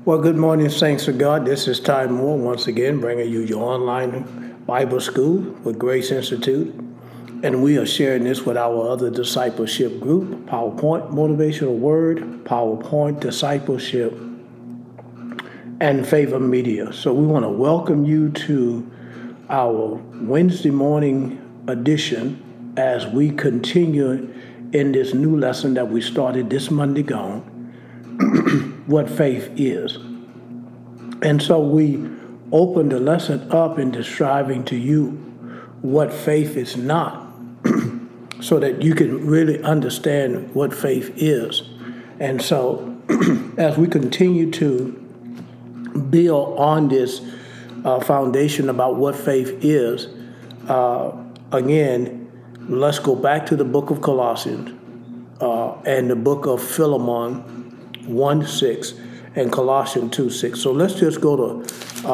Well, good morning, saints of God. This is Ty Moore once again bringing you your online Bible school with Grace Institute. And we are sharing this with our other discipleship group, PowerPoint Motivational Word, PowerPoint Discipleship, and Favor Media. So we want to welcome you to our Wednesday morning edition as we continue in this new lesson that we started this Monday gone, what faith is. And so we opened the lesson up in describing to you what faith is not, so that you can really understand what faith is. And so as we continue to build on this foundation about what faith is, again, let's go back to the book of Colossians and the book of Philemon 1:6 and Colossians 2:6. So let's just go to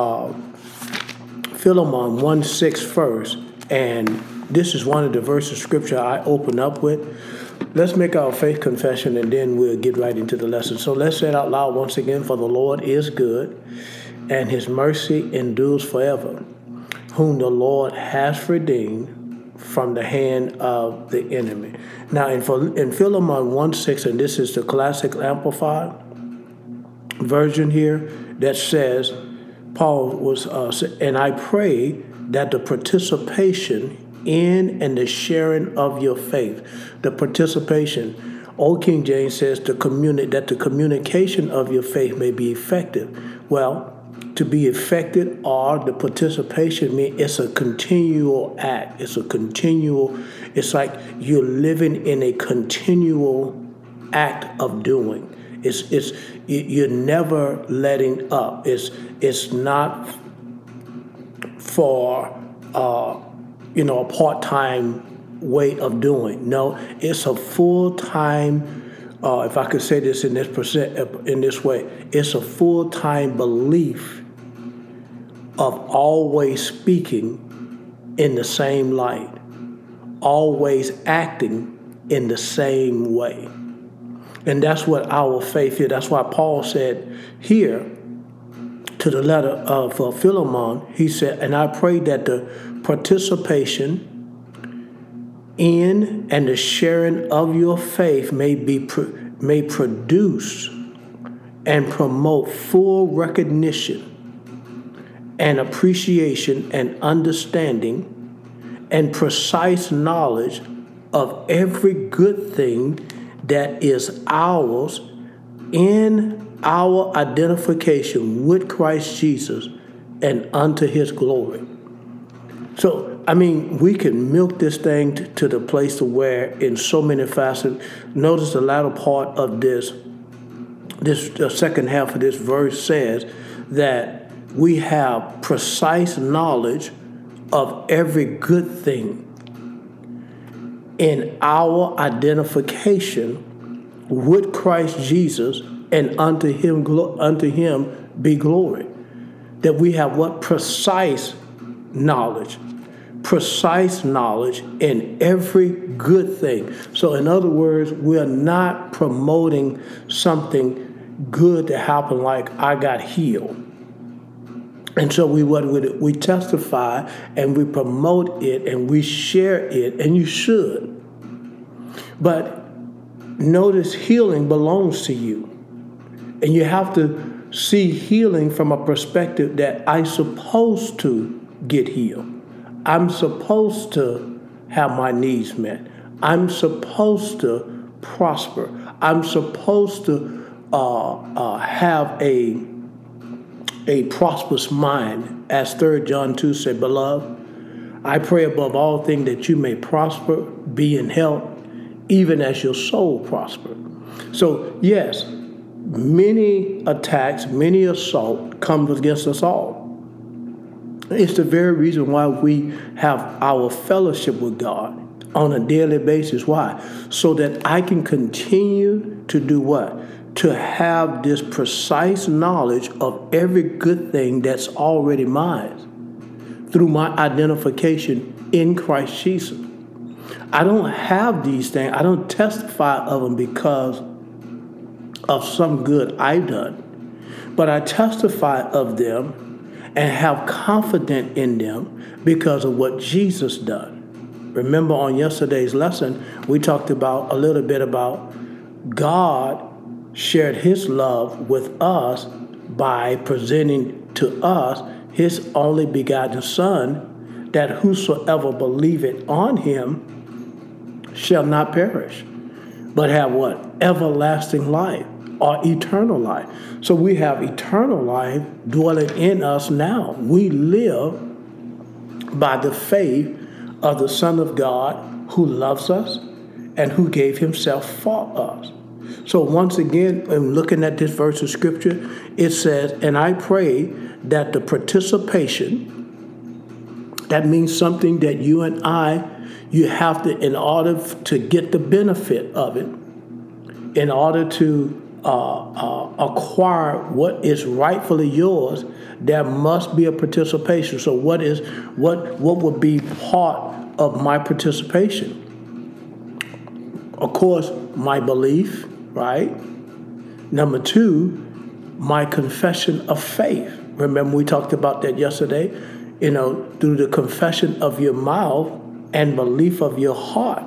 Philemon 1:6 first, and this is one of the verses of scripture I open up with. Let's make our faith confession, and then we'll get right into the lesson. So let's say it out loud once again. For the Lord is good, and his mercy endures forever, whom the Lord has redeemed from the hand of the enemy. Now, in Philemon 1:6, and this is the Classic Amplified version here, that says, Paul was, and I pray that the participation in and the sharing of your faith, the participation, Old King James says, that the communication of your faith may be effective. Well, to be effective, or the participation means it's a continual act. It's like you're living in a continual act of doing. You're never letting up. It's not for a part-time way of doing. No, it's a full-time. If I could say this in this way, it's a full-time belief of always speaking in the same light, always acting in the same way. And that's what our faith is. That's why Paul said here to the letter of Philemon, he said, and I pray that the participation in and the sharing of your faith may produce and promote full recognition and appreciation and understanding and precise knowledge of every good thing that is ours in our identification with Christ Jesus and unto his glory. So, we can milk this thing to the place to where in so many facets. Notice the latter part of the second half of this verse says that we have precise knowledge of every good thing in our identification with Christ Jesus, and unto him be glory. That we have what? Precise knowledge in every good thing. So in other words, we are not promoting something good to happen, like I got healed. And so we testify and we promote it and we share it, and you should. But notice healing belongs to you. And you have to see healing from a perspective that I'm supposed to get healed. I'm supposed to have my needs met. I'm supposed to prosper. I'm supposed to have a prosperous mind. As 3 John 2 said, Beloved, I pray above all things that you may prosper, be in health, even as your soul prosper. So, yes, many attacks, many assault comes against us all. It's the very reason why we have our fellowship with God on a daily basis. Why? So that I can continue to do what? To have this precise knowledge of every good thing that's already mine through my identification in Christ Jesus. I don't have these things. I don't testify of them because of some good I've done. but I testify of them and have confidence in them because of what Jesus done. Remember on yesterday's lesson, we talked about a little bit about God shared his love with us by presenting to us his only begotten Son, that whosoever believeth on him shall not perish, but have what? Everlasting life or eternal life. So we have eternal life dwelling in us now. We live by the faith of the Son of God who loves us and who gave himself for us. So once again, in looking at this verse of scripture, it says, and I pray that the participation, that means something that you and you have to, in order to get the benefit of it, in order to acquire what is rightfully yours, there must be a participation. So what would be part of my participation? Of course, my belief, right? Number two, my confession of faith. Remember we talked about that yesterday, through the confession of your mouth and belief of your heart,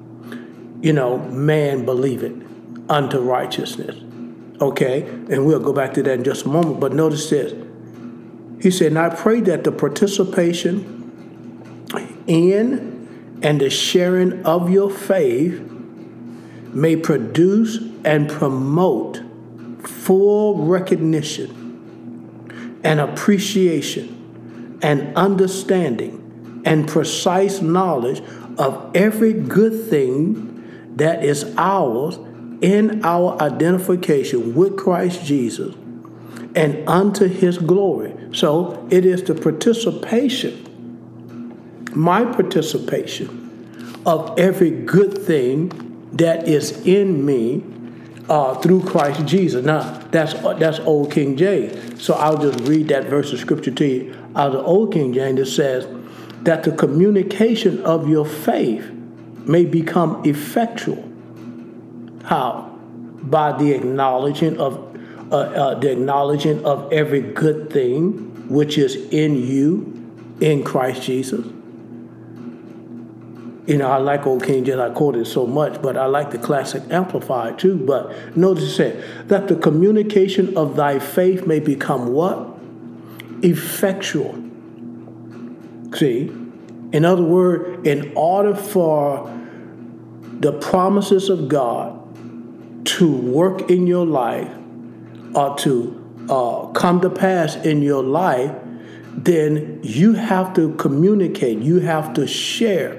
man believeth unto righteousness. Okay, and we'll go back to that in just a moment, but notice this. He said, and I pray that the participation in and the sharing of your faith may produce and promote full recognition and appreciation and understanding and precise knowledge of every good thing that is ours in our identification with Christ Jesus and unto his glory. So it is the participation, my participation of every good thing that is in me through Christ Jesus. Now, that's Old King James. So I'll just read that verse of scripture to you out of the Old King James. It says that the communication of your faith may become effectual. How? By the acknowledging of every good thing which is in you in Christ Jesus. I like Old King James. I quote it so much, but I like the Classic Amplified too. But notice it said that the communication of thy faith may become what? Effectual. See? In other words, in order for the promises of God to work in your life or to come to pass in your life, then you have to communicate. You have to share.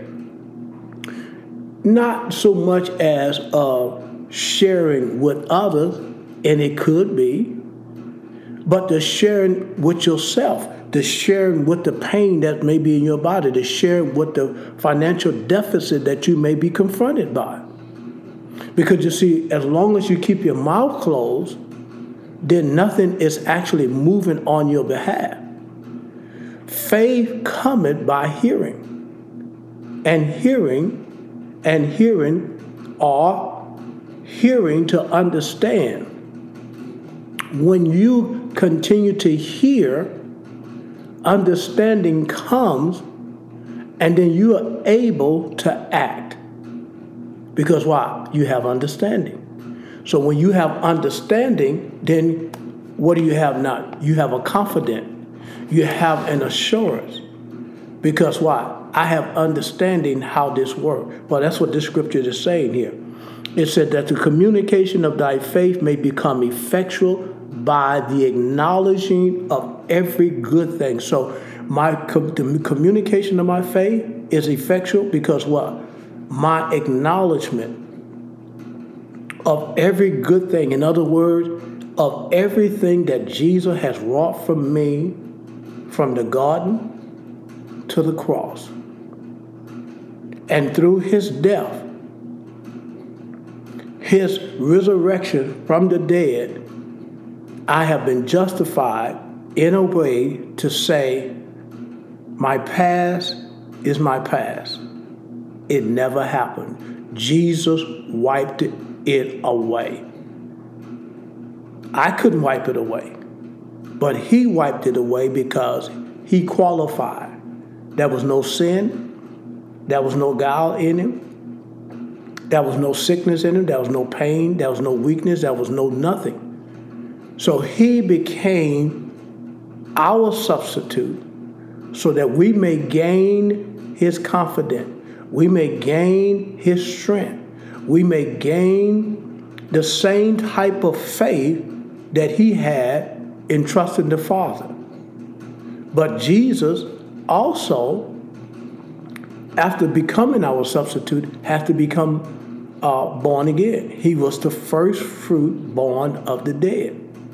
Not so much as sharing with others, and it could be, but the sharing with yourself, the sharing with the pain that may be in your body, the sharing with the financial deficit that you may be confronted by. Because you see, as long as you keep your mouth closed, then nothing is actually moving on your behalf. Faith cometh by hearing, and hearing or hearing to understand. When you continue to hear, understanding comes, and then you are able to act. Because why? You have understanding. So when you have understanding, then what do you have now? You have a confidence. You have an assurance. Because why? I have understanding how this works. Well, that's what this scripture is saying here. It said that the communication of thy faith may become effectual by the acknowledging of every good thing. So the communication of my faith is effectual because what? My acknowledgement of every good thing. In other words, of everything that Jesus has wrought for me from the garden to the cross. And through his death, his resurrection from the dead, I have been justified in a way to say, my past is my past. It never happened. Jesus wiped it away. I couldn't wipe it away. But he wiped it away because he qualified. There was no sin. There was no guile in him. There was no sickness in him. There was no pain. There was no weakness. There was no nothing. So he became our substitute so that we may gain his confidence. We may gain his strength. We may gain the same type of faith that he had in trusting the Father. But Jesus also, after becoming our substitute, has to become born again. He was the first fruit born of the dead.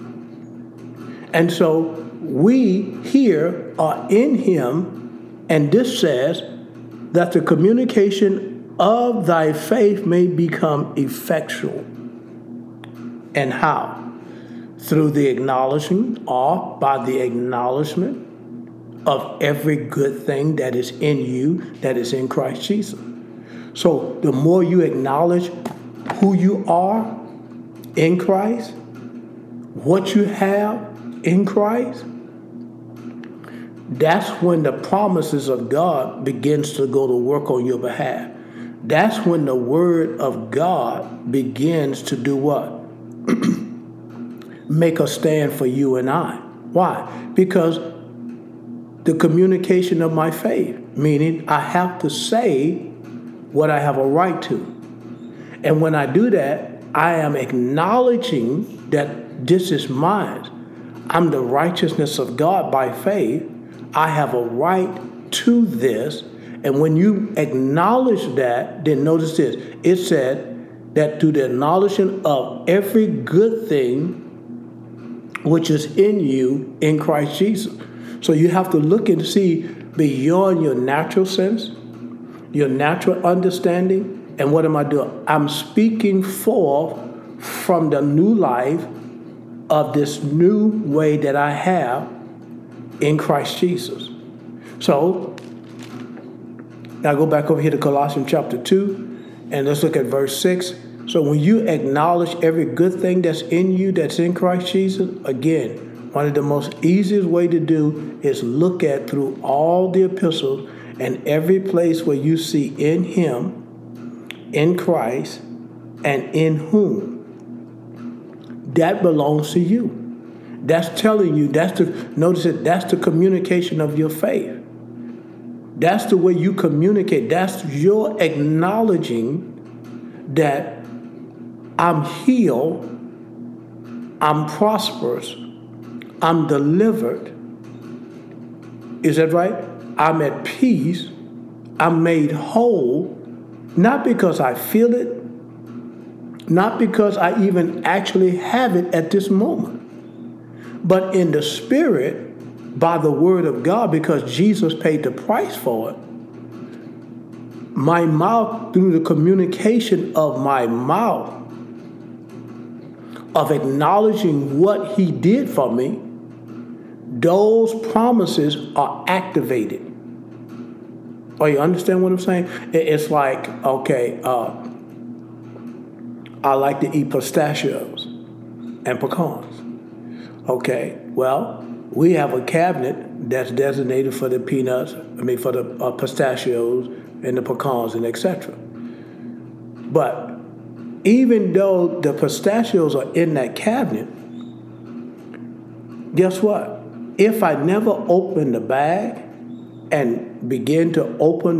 And so we here are in him, and this says that the communication of thy faith may become effectual. And how? Through the acknowledging, or by the acknowledgement of every good thing that is in you, that is in Christ Jesus. So the more you acknowledge who you are in Christ, what you have in Christ, that's when the promises of God begins to go to work on your behalf. That's when the word of God begins to do what? Make a stand for you and I. Why? Because the communication of my faith, meaning I have to say what I have a right to. And when I do that, I am acknowledging that this is mine. I'm the righteousness of God by faith. I have a right to this. And when you acknowledge that, then notice this. It said that through the acknowledgement of every good thing which is in you in Christ Jesus. So you have to look and see beyond your natural sense, your natural understanding. And what am I doing? I'm speaking forth from the new life of this new way that I have in Christ Jesus. So now go back over here to Colossians chapter 2, and let's look at verse 6. So when you acknowledge every good thing that's in you, that's in Christ Jesus, again, one of the most easiest way to do is look at through all the epistles and every place where you see in him, in Christ, and in whom. That belongs to you. That's telling you, notice it, that's the communication of your faith. That's the way you communicate. That's your acknowledging that I'm healed, I'm prosperous, I'm delivered. Is that right? I'm at peace, I'm made whole, not because I feel it, not because I even actually have it at this moment, but in the spirit, by the word of God, because Jesus paid the price for it. My mouth, through the communication of my mouth, of acknowledging what he did for me, those promises are activated. Oh, you understand what I'm saying? It's like, okay, I like to eat pistachios and pecans. Okay, well, we have a cabinet that's designated for the peanuts, for the pistachios and the pecans and etc. But even though the pistachios are in that cabinet, guess what? If I never open the bag and begin to open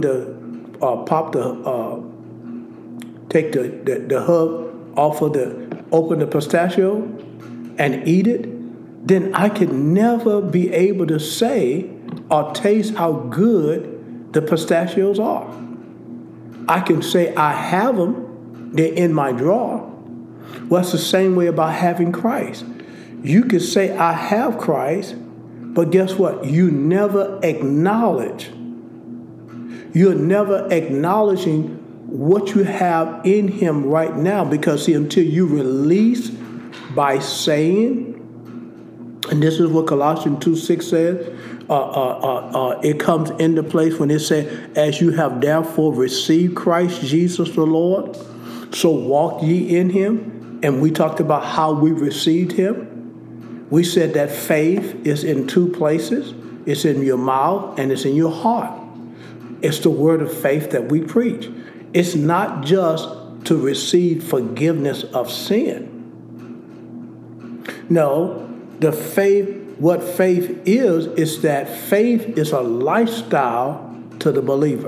take the hub off of open the pistachio and eat it, then I could never be able to say or taste how good the pistachios are. I can say I have them. They're in my drawer. Well, it's the same way about having Christ. You could say, I have Christ, but guess what? You never acknowledge. You're never acknowledging what you have in him right now, because see, until you release by saying, and this is what Colossians 2:6 says, it comes into place when it says, as you have therefore received Christ Jesus the Lord, so walk ye in him. And we talked about how we received him. We said that faith is in two places. It's in your mouth and it's in your heart. It's the word of faith that we preach. It's not just to receive forgiveness of sin. No, what faith is that faith is a lifestyle to the believer.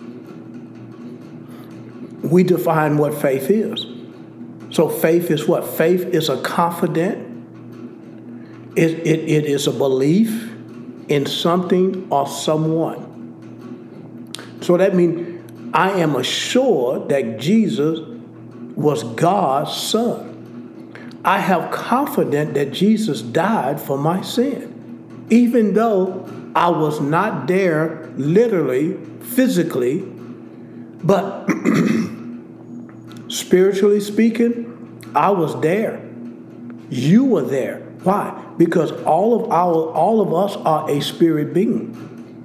We define what faith is. So faith is what? Faith is a confident. It is a belief in something or someone. So that means I am assured that Jesus was God's son. I have confidence that Jesus died for my sin. Even though I was not there literally, physically, but spiritually speaking, I was there. You were there. Why? Because all of us are a spirit being.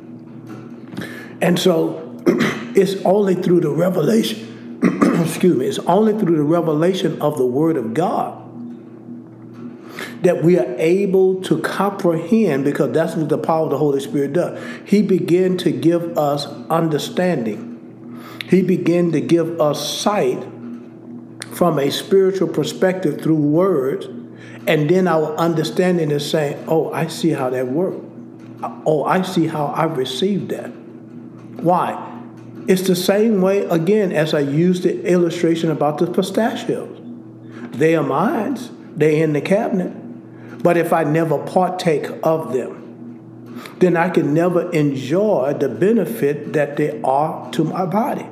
And so it's only through the revelation, it's only through the revelation of the Word of God that we are able to comprehend, because that's what the power of the Holy Spirit does. He began to give us understanding. He began to give us sight from a spiritual perspective through words, and then our understanding is saying, oh, I see how that worked. Oh, I see how I received that. Why? It's the same way, again, as I used the illustration about the pistachios. They are mine. They're in the cabinet. But if I never partake of them, then I can never enjoy the benefit that they are to my body.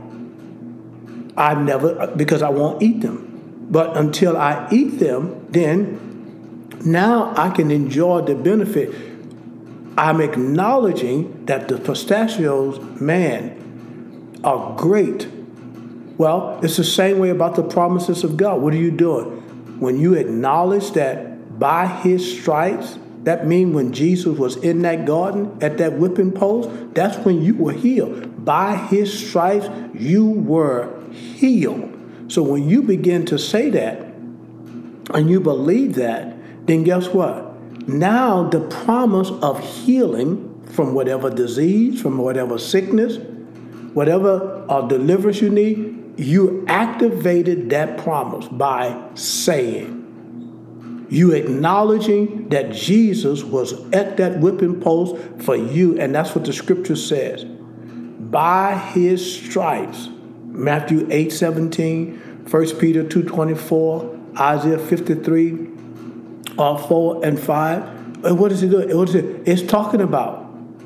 Because I won't eat them. But until I eat them, then now I can enjoy the benefit. I'm acknowledging that the pistachios, man, are great. Well, it's the same way about the promises of God. What are you doing? When you acknowledge that by his stripes, that means when Jesus was in that garden at that whipping post, that's when you were healed. By his stripes, you were healed. So when you begin to say that and you believe that, then guess what? Now the promise of healing from whatever disease, from whatever sickness, whatever deliverance you need, you activated that promise by saying. You acknowledging that Jesus was at that whipping post for you, and that's what the scripture says. By his stripes, Matthew 8:17, 1 Peter 2:24, Isaiah 53, 4 and 5. And what is it doing? What is it? It's talking about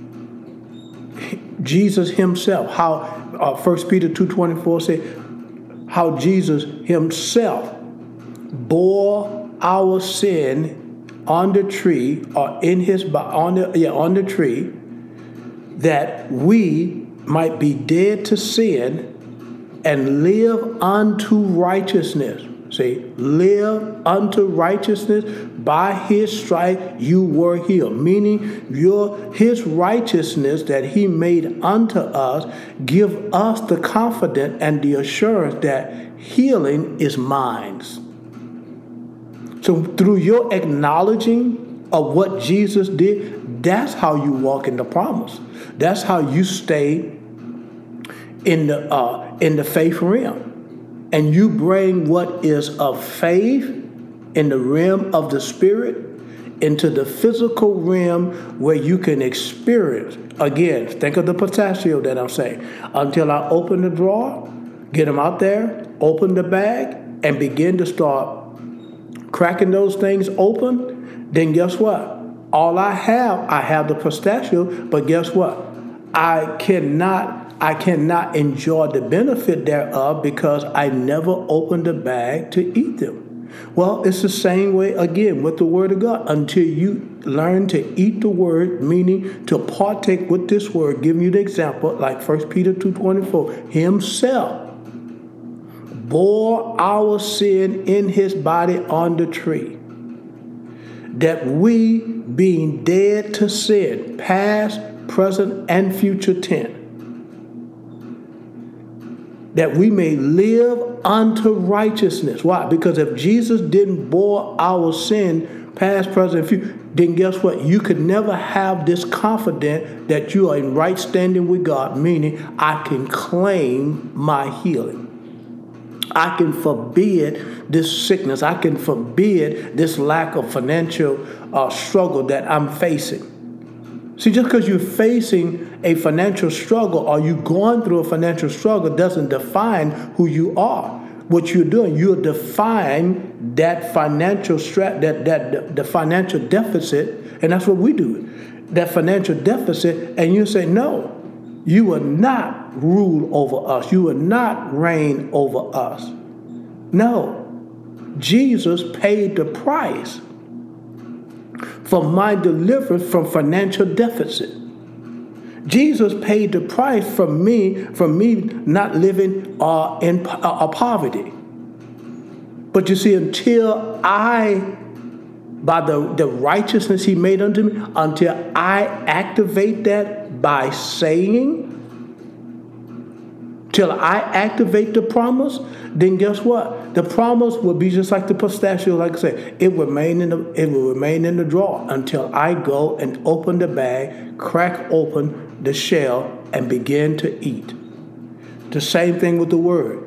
Jesus himself. How 1 Peter 2:24 says how Jesus himself bore our sin on the tree, or in his on the tree, that we might be dead to sin and live unto righteousness. See, live unto righteousness. By his stripe you were healed. Meaning his righteousness that he made unto us give us the confidence and the assurance that healing is mine. So through your acknowledging of what Jesus did, that's how you walk in the promise. That's how you stay in the faith realm. And you bring what is of faith in the realm of the spirit into the physical realm where you can experience. Again, think of the pistachio that I'm saying. Until I open the drawer, get them out there, open the bag, and begin to start cracking those things open, then guess what? All I have the pistachio, but guess what? I cannot enjoy the benefit thereof because I never opened the bag to eat them. Well, it's the same way again with the Word of God. Until you learn to eat the Word, meaning to partake with this Word, giving you the example, like 1 Peter 2:24, himself bore our sin in his body on the tree, that we, being dead to sin, past, present, and future tense, that we may live unto righteousness. Why? Because if Jesus didn't bore our sin, past, present, future, then guess what? You could never have this confidence that you are in right standing with God, meaning I can claim my healing. I can forbid this sickness. I can forbid this lack of financial struggle that I'm facing. See, just because you're facing a financial struggle or you're going through a financial struggle doesn't define who you are. What you're doing, you're defying that financial the financial deficit, and that's what we do. That financial deficit, and you say, no, you will not rule over us. You will not reign over us. No, Jesus paid the price for my deliverance from financial deficit. Jesus paid the price for me not living in poverty. But you see, until by the righteousness he made unto me, until I activate that by saying, till I activate the promise, then guess what? The promise will be just like the pistachio, like I said, it will remain in the drawer until I go and open the bag, crack open the shell, and begin to eat. The same thing with the word.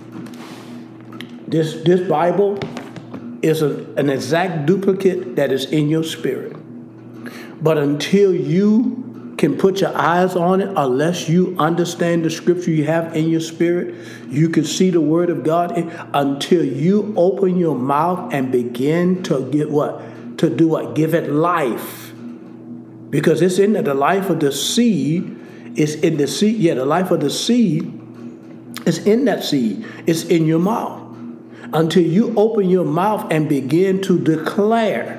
This Bible is an exact duplicate that is in your spirit. But until you can put your eyes on it, unless you understand the scripture you have in your spirit, you can see the word of God until you open your mouth and begin to get what? To do what? Give it life. Because it's in the life of the seed. It's in the seed. Yeah, the life of the seed is in that seed. It's in your mouth. Until you open your mouth and begin to declare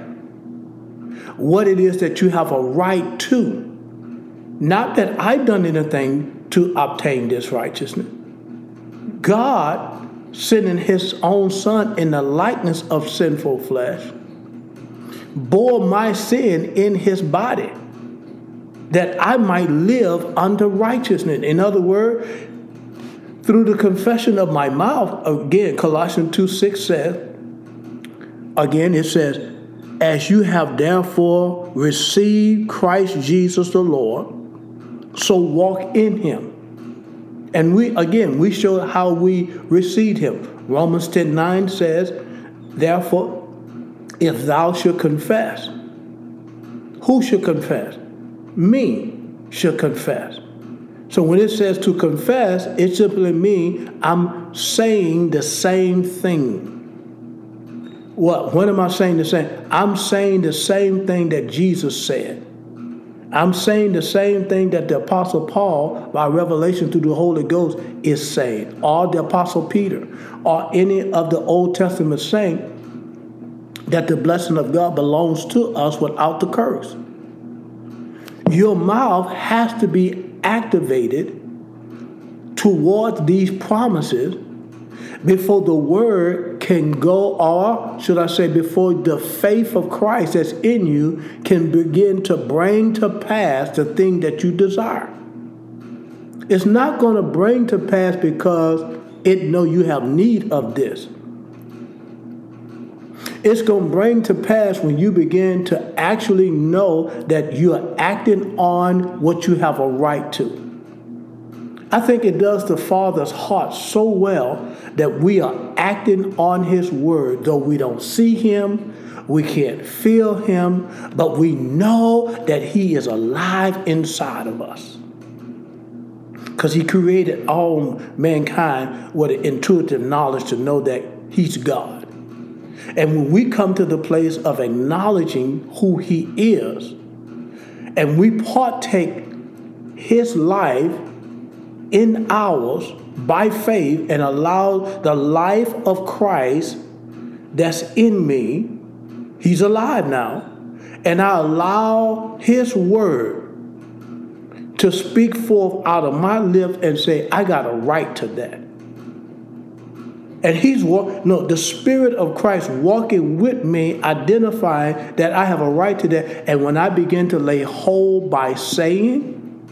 what it is that you have a right to. Not that I've done anything to obtain this righteousness. God, sending his own son in the likeness of sinful flesh, bore my sin in his body, that I might live under righteousness. In other words, through the confession of my mouth, again, Colossians 2:6 says, again, it says, as you have therefore received Christ Jesus the Lord, so walk in him. And we show how we received him. Romans 10:9 says, therefore, if thou should confess, who should confess? Me should confess. So when it says to confess, it simply means I'm saying the same thing. What am I saying the same? I'm saying the same thing that Jesus said. I'm saying the same thing that the Apostle Paul, by revelation through the Holy Ghost, is saying. Or the Apostle Peter, or any of the Old Testament saints, that the blessing of God belongs to us without the curse. Your mouth has to be activated towards these promises before the word can go, or should I say before the faith of Christ that's in you can begin to bring to pass the thing that you desire. It's not going to bring to pass because it know you have need of this. It's going to bring to pass when you begin to actually know that you are acting on what you have a right to. I think it does the Father's heart so well that we are acting on his word, though we don't see him, we can't feel him, but we know that he is alive inside of us. Because he created all mankind with an intuitive knowledge to know that he's God. And when we come to the place of acknowledging who he is, and we partake his life in ours by faith and allow the life of Christ that's in me, he's alive now, and I allow his word to speak forth out of my lips and say, I got a right to that. And the Spirit of Christ walking with me, identifying that I have a right to that. And when I begin to lay hold by saying,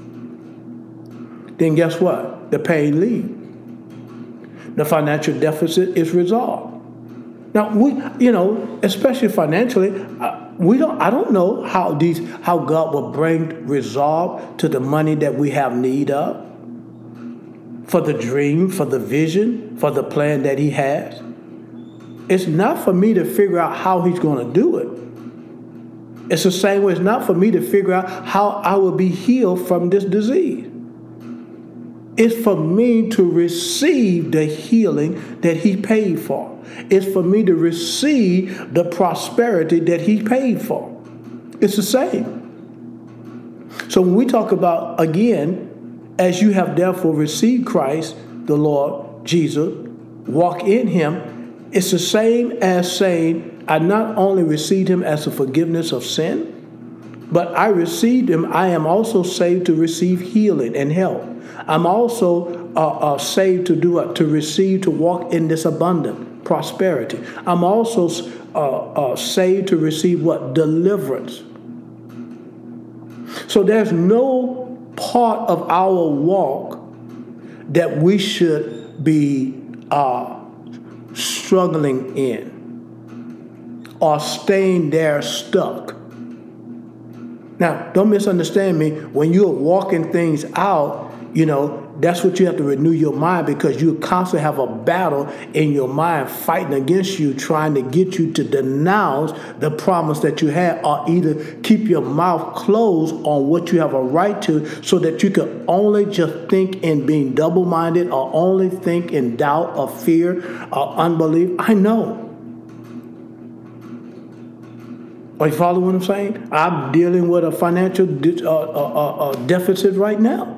then guess what? The pain leaves. The financial deficit is resolved. Now especially financially, I don't know how God will bring resolve to the money that we have need of, for the dream, for the vision, for the plan that He has. It's not for me to figure out how He's going to do it. It's the same way it's not for me to figure out how I will be healed from this disease. It's for me to receive the healing that He paid for. It's for me to receive the prosperity that He paid for. It's the same. So when we talk about, again, as you have therefore received Christ, the Lord Jesus, walk in Him, it's the same as saying, I not only received Him as a forgiveness of sin, but I received Him, I am also saved to receive healing and health. I'm also saved to do what? To receive, to walk in this abundant prosperity. I'm also saved to receive what? Deliverance. So there's no part of our walk that we should be struggling in or staying there stuck. Now, don't misunderstand me. When you're walking things out, that's what you have to renew your mind, because you constantly have a battle in your mind fighting against you, trying to get you to denounce the promise that you had, or either keep your mouth closed on what you have a right to, so that you can only just think in being double-minded, or only think in doubt or fear or unbelief. I know. Are you following what I'm saying? I'm dealing with a financial deficit right now.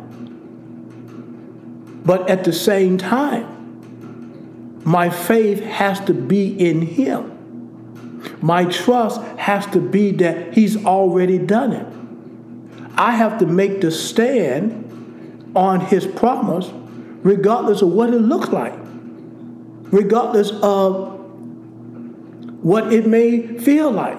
But at the same time, my faith has to be in Him. My trust has to be that He's already done it. I have to make the stand on His promise, regardless of what it looks like, regardless of what it may feel like.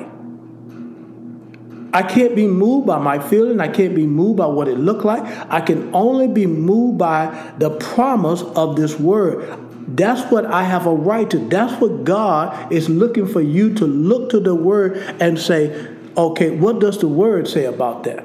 I can't be moved by my feeling. I can't be moved by what it looked like. I can only be moved by the promise of this word. That's what I have a right to. That's what God is looking for you to look to the word and say, okay, what does the word say about that?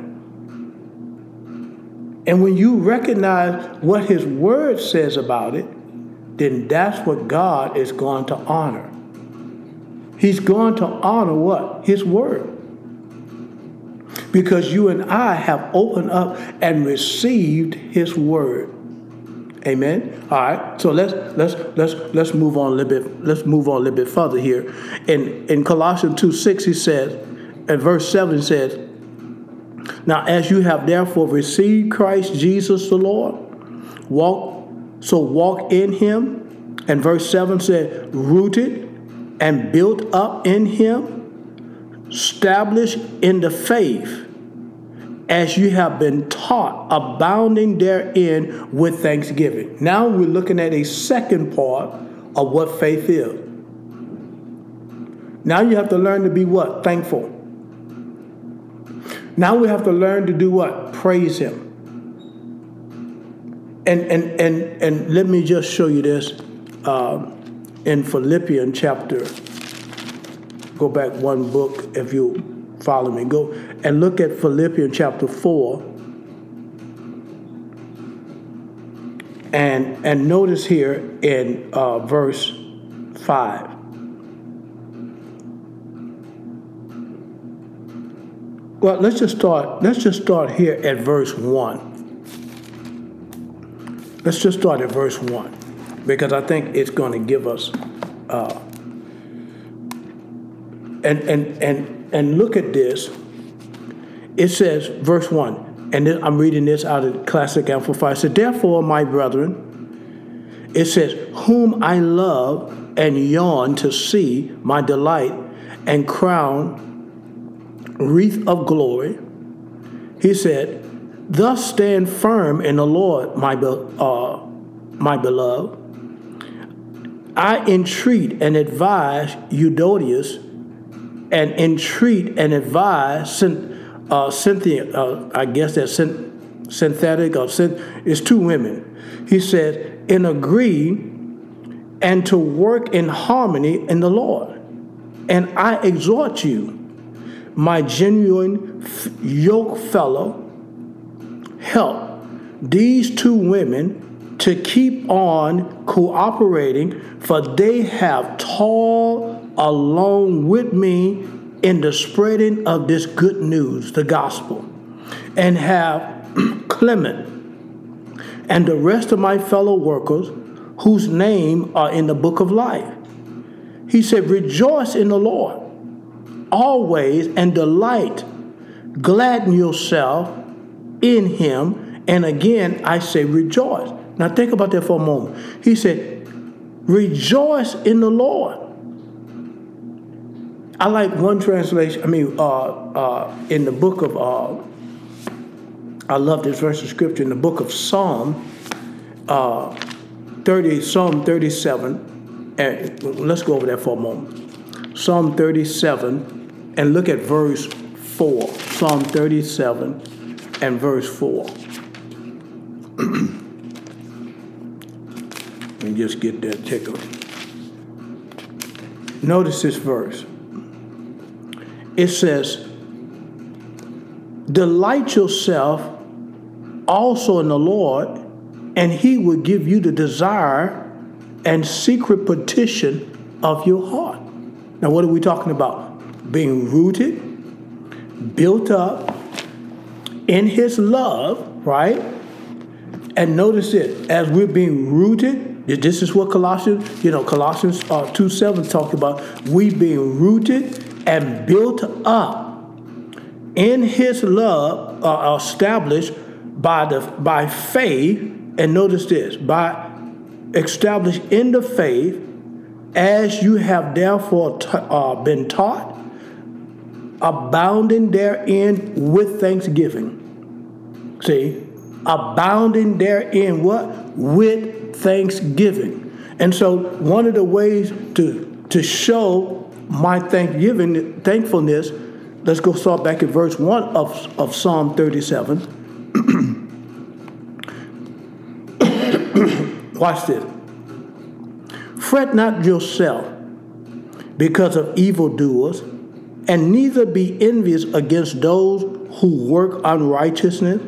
And when you recognize what His word says about it, then that's what God is going to honor. He's going to honor what? His word. Because you and I have opened up and received His word. Amen. All right. So let's move on a little bit. Let's move on a little bit further here. In Colossians 2:6, he says, and verse 7 says, now as you have therefore received Christ Jesus the Lord, walk in Him. And verse 7 said, rooted and built up in Him, established in the faith, as you have been taught, abounding therein with thanksgiving. Now we're looking at a second part of what faith is. Now you have to learn to be what? Thankful. Now we have to learn to do what? Praise Him. And let me just show you this in Philippians chapter. Go back one book if you follow me. Go and look at Philippians chapter 4. And notice here in verse 5. Well, let's just start here at verse 1. Let's just start at verse 1, because I think it's going to give us And look at this. It says, verse 1, and then I'm reading this out of Classic Amplified. It says, therefore, my brethren, it says, whom I love and yearn to see, my delight and crown, wreath of glory. He said, thus stand firm in the Lord, my beloved. I entreat and advise Euodias, and entreat and advise Cynthia, I guess that's synthetic, or it's two women. He said, and agree and to work in harmony in the Lord. And I exhort you, my genuine yoke fellow, help these two women to keep on cooperating, for they have toiled along with me in the spreading of this good news, the gospel, and have Clement and the rest of my fellow workers whose name are in the book of life. He said, rejoice in the Lord always, and gladden yourself in him. And again, I say rejoice. Now think about that for a moment. He said, rejoice in the Lord. I like one translation. In the book of, I love this verse of scripture in the book of Psalm 37. And let's go over that for a moment. Psalm 37, and look at verse 4. Psalm 37 and verse 4. Let me just get that tickle. Notice this verse. It says, delight yourself also in the Lord, and he will give you the desire and secret petition of your heart. Now, what are we talking about? Being rooted, built up in his love, right? And notice it, as we're being rooted, this is what Colossians 2:7 talks about. We being rooted and built up in his love, established by faith. And notice this, by established in the faith, as you have therefore been taught, abounding therein with thanksgiving. See, abounding therein what? With thanksgiving. And so one of the ways to show my thankfulness, let's go start back at verse 1 of Psalm 37. Watch this. Fret not yourself because of evildoers, and neither be envious against those who work unrighteousness,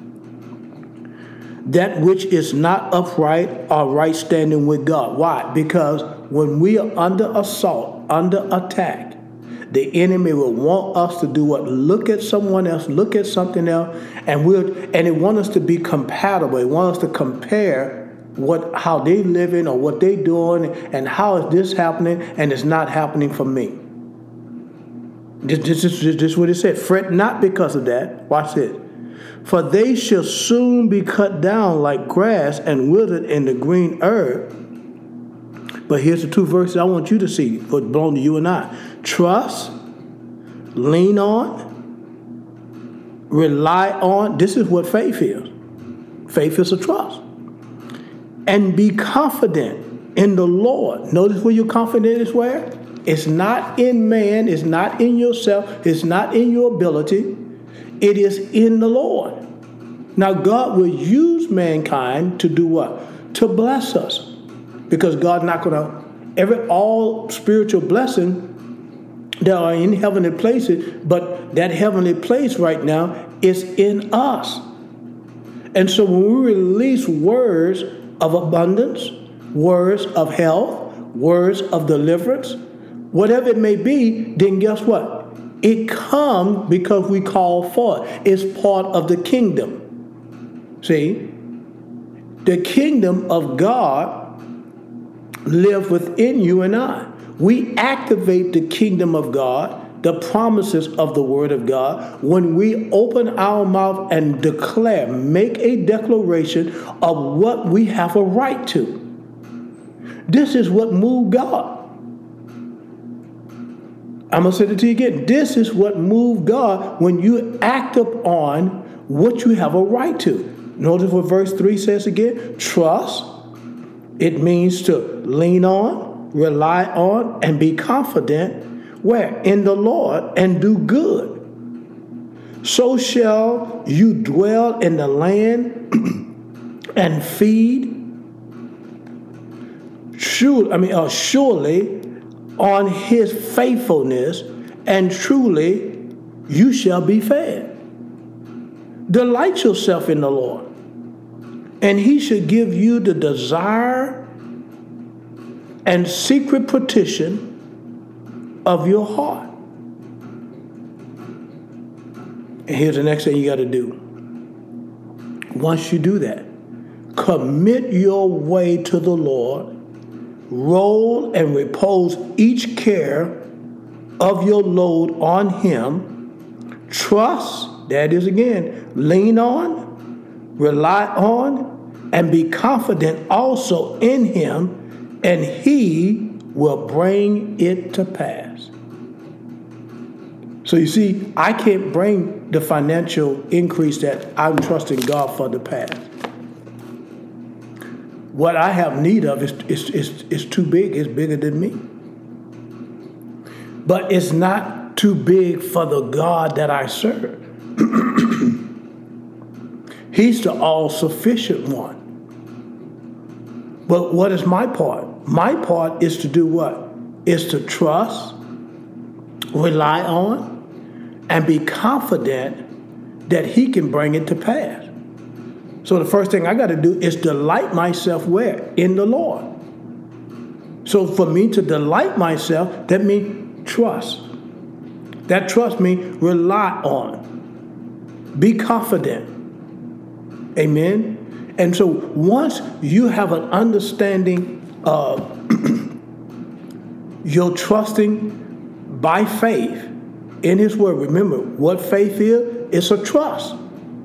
that which is not upright or right standing with God. Why? Because when we are under assault, under attack, the enemy will want us to do what? Look at someone else, look at something else, and it wants us to be compatible. It wants us to compare how they living or what they doing, and how is this happening, and it's not happening for me. This is what it said. Fret not because of that. Watch this. For they shall soon be cut down like grass and withered in the green herb. But here's the two verses I want you to see, what belong to you and I. Trust, lean on, rely on. This is what faith is. Faith is a trust. And be confident in the Lord. Notice where your confidence is where? It's not in man, it's not in yourself, it's not in your ability. It is in the Lord. Now God will use mankind to do what? To bless us. Because God's not going to, all spiritual blessing that are in heavenly places, but that heavenly place right now is in us. And so when we release words of abundance, words of health, words of deliverance, whatever it may be, then guess what? It comes because we call for it. It's part of the kingdom. See? The kingdom of God lives within you and I. We activate the kingdom of God, the promises of the word of God, when we open our mouth and declare, make a declaration of what we have a right to. This is what moved God. I'm going to say it to you again. This is what moved God when you act upon what you have a right to. Notice what verse 3 says again. Trust. It means to lean on, rely on, and be confident. Where? In the Lord, and do good. So shall you dwell in the land and feed. surely on his faithfulness, and truly you shall be fed. Delight yourself in the Lord, and he should give you the desire and secret petition of your heart. And here's the next thing you got to do. Once you do that, commit your way to the Lord, roll and repose each care of your load on him, trust, that is again, lean on, rely on, and be confident also in him, and he will bring it to pass. So you see, I can't bring the financial increase that I'm trusting God for to pass. What I have need of is too big. It's bigger than me. But it's not too big for the God that I serve. He's the all-sufficient one. But what is my part? My part is to do what? Is to trust, rely on, and be confident that he can bring it to pass. So the first thing I got to do is delight myself where? In the Lord. So for me to delight myself, that means trust. That trust means rely on. Be confident. Amen? And so once you have an understanding of your trusting by faith in his word, remember what faith is? It's a trust.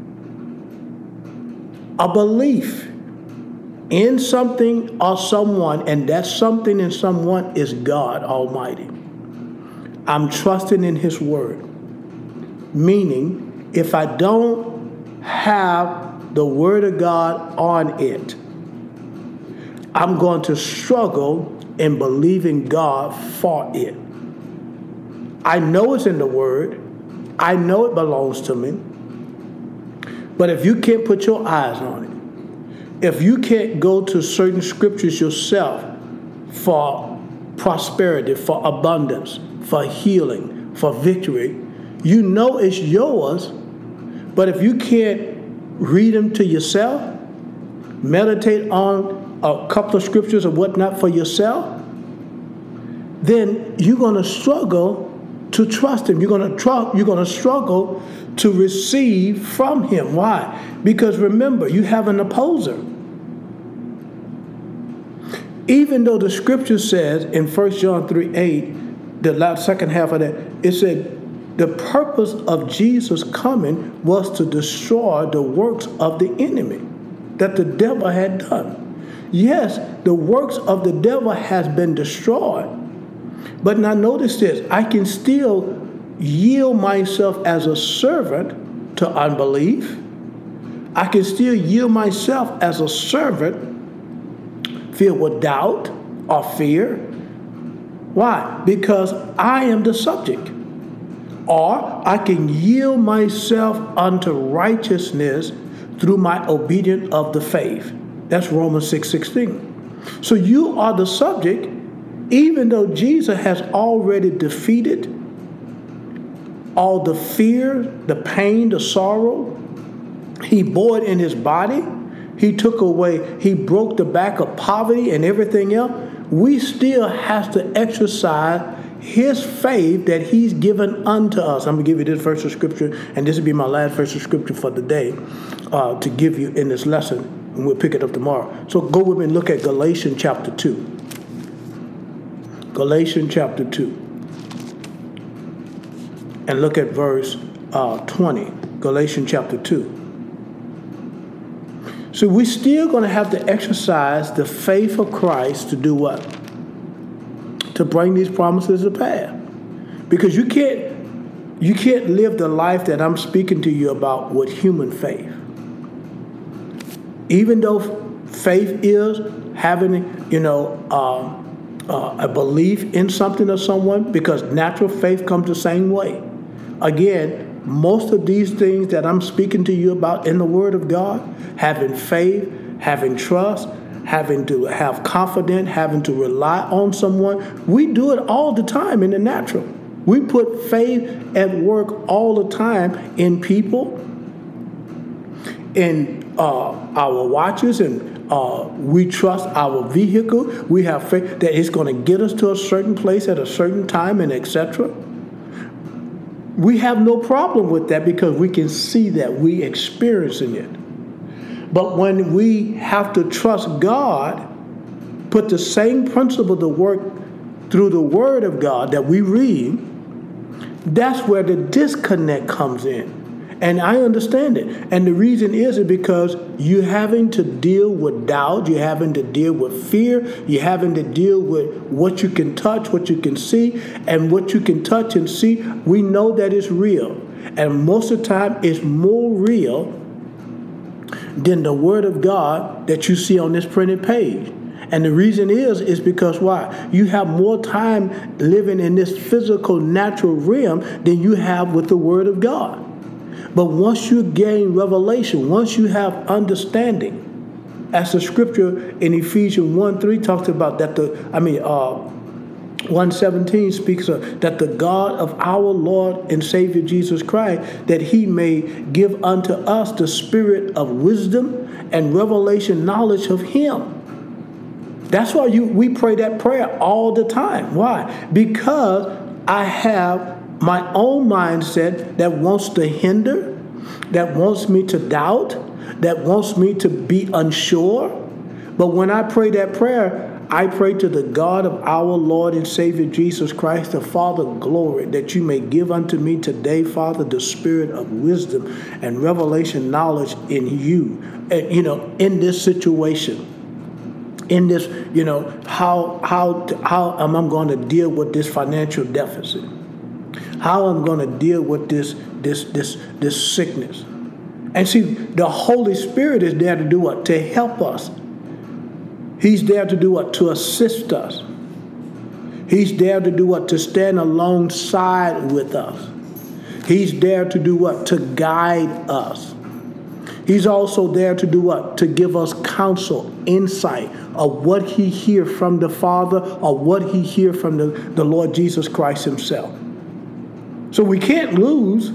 A belief in something or someone, and that something and someone is God Almighty. I'm trusting in his word. Meaning, if I don't have the word of God on it, I'm going to struggle in believing God for it. I know it's in the word. I know it belongs to me. But if you can't put your eyes on it, if you can't go to certain scriptures yourself for prosperity, for abundance, for healing, for victory, you know it's yours. But if you can't read them to yourself, meditate on a couple of scriptures or whatnot for yourself, then you're going to struggle to trust him. You're going to struggle to receive from him. Why? Because remember, you have an opposer. Even though the scripture says in 1 John 3:8, the second half of that, it said the purpose of Jesus coming was to destroy the works of the enemy that the devil had done. Yes, the works of the devil has been destroyed. But now notice this, I can still yield myself as a servant to unbelief. I can still yield myself as a servant filled with doubt or fear. Why? Because I am the subject. Or I can yield myself unto righteousness through my obedience of the faith. That's Romans 6:16. So you are the subject, even though Jesus has already defeated all the fear, the pain, the sorrow. He bore it in his body. He took away, he broke the back of poverty and everything else. We still have to exercise his faith that he's given unto us. I'm going to give you this verse of scripture, and this will be my last verse of scripture for the day to give you in this lesson, and we'll pick it up tomorrow. So go with me and look at Galatians chapter 2. Galatians chapter 2. And look at verse 20. Galatians chapter 2. So we're still going to have to exercise the faith of Christ to do what? To bring these promises to pass. Because you can't live the life that I'm speaking to you about with human faith. Even though faith is having, a belief in something or someone, because natural faith comes the same way. Again, most of these things that I'm speaking to you about in the Word of God, having faith, having trust, having to have confidence, having to rely on someone. We do it all the time in the natural. We put faith at work all the time in people, in our watches, and we trust our vehicle. We have faith that it's going to get us to a certain place at a certain time, and etc. We have no problem with that because we can see that we experiencing it. But when we have to trust God, put the same principle to work through the Word of God that we read, that's where the disconnect comes in. And I understand it. And the reason is because you're having to deal with doubt, you're having to deal with fear, you're having to deal with what you can touch, what you can see, and what you can touch and see, we know that it's real. And most of the time, it's more real than the Word of God that you see on this printed page. And the reason is because why? You have more time living in this physical, natural realm than you have with the Word of God. But once you gain revelation, once you have understanding, as the scripture in Ephesians 1:3 talks about that 1:17 speaks of that the God of our Lord and Savior Jesus Christ, that he may give unto us the spirit of wisdom and revelation knowledge of him. That's why we pray that prayer all the time. Why? Because I have my own mindset that wants to hinder, that wants me to doubt, that wants me to be unsure. But when I pray that prayer, I pray to the God of our Lord and Savior Jesus Christ, the Father of glory, that you may give unto me today, Father, the spirit of wisdom and revelation knowledge in you, and, in this situation. In this, how am I going to deal with this financial deficit? How I'm going to deal with this sickness? And see, the Holy Spirit is there to do what? To help us. He's there to do what? To assist us. He's there to do what? To stand alongside with us. He's there to do what? To guide us. He's also there to do what? To give us counsel, insight of what he hears from the Father or what he hears from the Lord Jesus Christ himself. So we can't lose.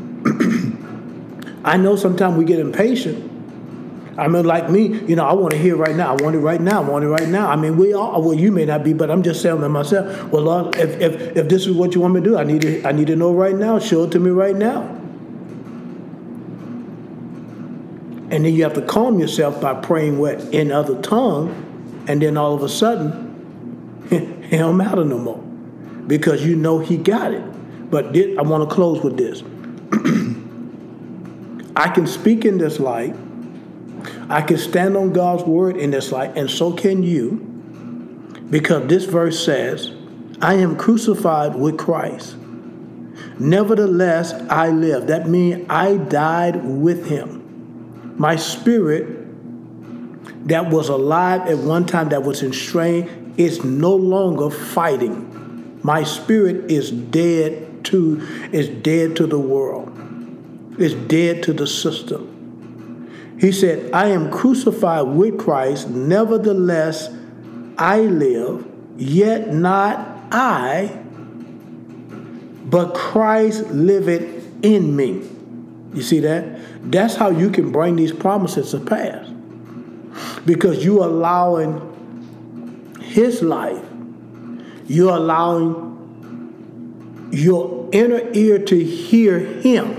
I know sometimes we get impatient. I mean, like me, I want to hear right now. I want it right now. I want it right now. I mean, we all, well, you may not be, but I'm just saying to myself, well, Lord, if this is what you want me to do, I need to know right now. Show it to me right now. And then you have to calm yourself by praying in other tongue, and then all of a sudden, it don't matter no more because he got it. But I want to close with this. I can speak in this light. I can stand on God's word in this light, and so can you, because this verse says, I am crucified with Christ. Nevertheless, I live. That means I died with him. My spirit that was alive at one time, that was enstrained, is no longer fighting. My spirit is dead to the world. It's dead to the system. He said, I am crucified with Christ, nevertheless I live, yet not I, but Christ liveth in me. You see that? That's how you can bring these promises to pass. Because you're allowing his life, you're allowing your inner ear to hear him.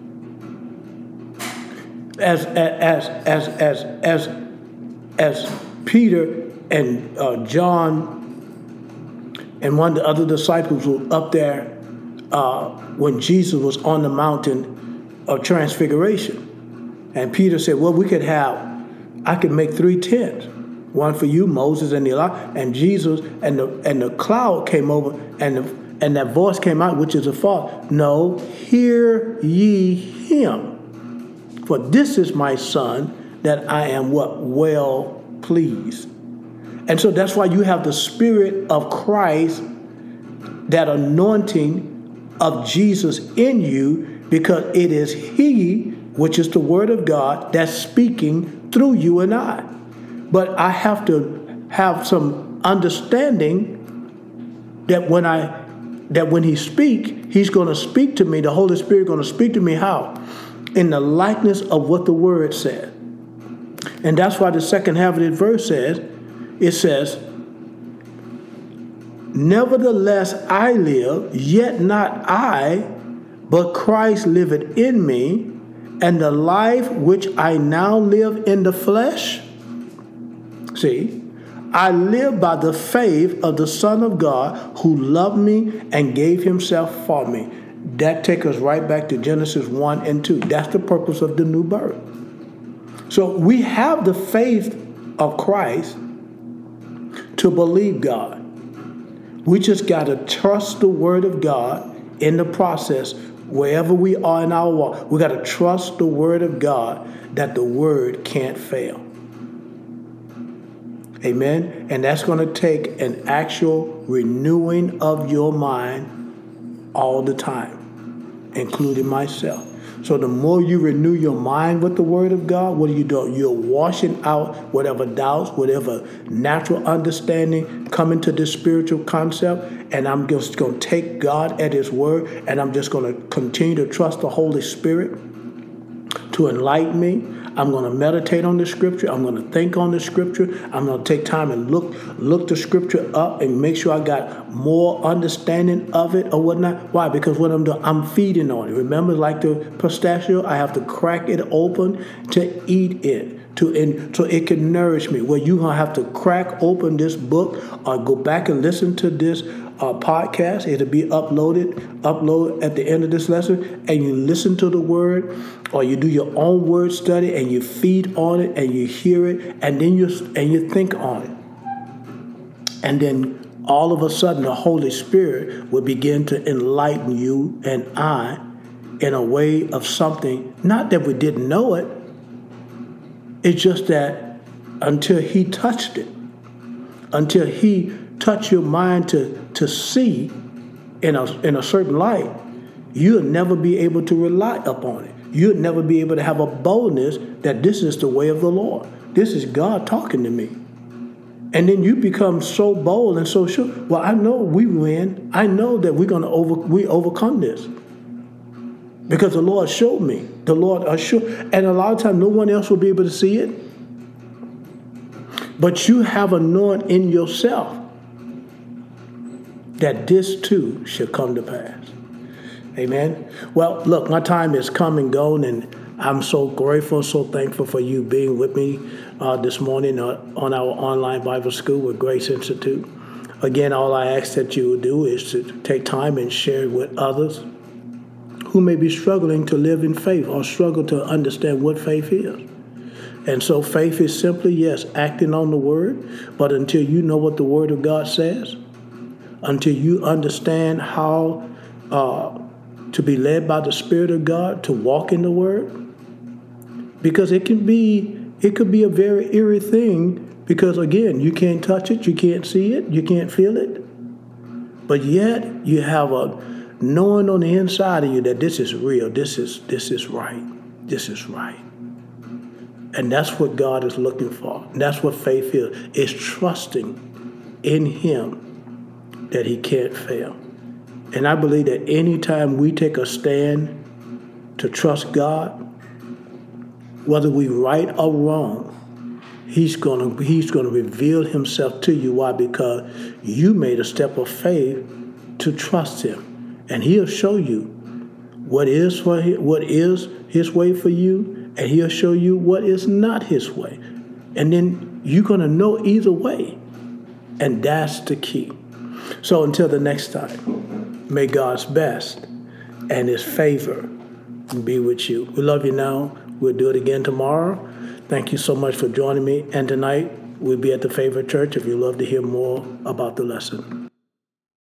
As Peter and John and one of the other disciples were up there when Jesus was on the mountain of transfiguration. And Peter said, well, I could make 3 tents. One for you, Moses, and Elijah, and Jesus, and the cloud came over, and that voice came out, which is the Father. No, hear ye him. For this is my son, that I am what? Well pleased. And so that's why you have the Spirit of Christ, that anointing of Jesus in you, because it is he, which is the Word of God, that's speaking through you and I. But I have to have some understanding that when he speak, he's going to speak to me. The Holy Spirit going to speak to me how? In the likeness of what the Word said. And that's why the second half of this verse says, it says, nevertheless I live, yet not I, but Christ liveth in me, and the life which I now live in the flesh, see, I live by the faith of the Son of God who loved me and gave himself for me. That takes us right back to Genesis 1 and 2. That's the purpose of the new birth. So we have the faith of Christ to believe God. We just got to trust the Word of God in the process. Wherever we are in our walk, we got to trust the Word of God that the Word can't fail. Amen? And that's going to take an actual renewing of your mind all the time, including myself. So the more you renew your mind with the Word of God, what are you doing? You're washing out whatever doubts, whatever natural understanding coming to this spiritual concept, and I'm just going to take God at His word, and I'm just going to continue to trust the Holy Spirit to enlighten me. I'm going to meditate on the Scripture. I'm going to think on the Scripture. I'm going to take time and look the Scripture up and make sure I got more understanding of it or whatnot. Why? Because what I'm doing, I'm feeding on it. Remember, like the pistachio, I have to crack it open to eat it. So it can nourish me. Well, you're going to have to crack open this book or go back and listen to this podcast. It'll be uploaded at the end of this lesson, and you listen to the Word, or you do your own word study and you feed on it and you hear it, and then you think on it. And then all of a sudden the Holy Spirit will begin to enlighten you and I in a way of something, not that we didn't know it. It's just that until He touched it, until He touched your mind to see in a certain light, you'll never be able to rely upon it. You'll never be able to have a boldness that this is the way of the Lord. This is God talking to me. And then you become so bold and so sure. Well, I know we win. I know that we overcome this. Because the Lord showed me. The Lord assured. And a lot of times no one else will be able to see it. But you have a knowing in yourself that this too shall come to pass. Amen. Well, look, my time is come and gone, and I'm so grateful, so thankful for you being with me this morning on our online Bible school with Grace Institute. Again, all I ask that you would do is to take time and share it with others who may be struggling to live in faith or struggle to understand what faith is. And so faith is simply, yes, acting on the Word, but until you know what the Word of God says, until you understand how to be led by the Spirit of God, to walk in the Word, because it could be a very eerie thing, because again, you can't touch it, you can't see it, you can't feel it, but yet you have a knowing on the inside of you that this is real, this is right, this is right. And that's what God is looking for. And that's what faith is. It's trusting in Him that He can't fail. And I believe that anytime we take a stand to trust God, whether we right or wrong, He's going to reveal Himself to you. Why? Because you made a step of faith to trust Him, and He'll show you what is His way for you, and He'll show you what is not His way, and then you're going to know either way, and that's the key. So until the next time, may God's best and His favor be with you. We love you now. We'll do it again tomorrow. Thank you so much for joining me. And tonight, we'll be at the Favorite Church if you'd love to hear more about the lesson.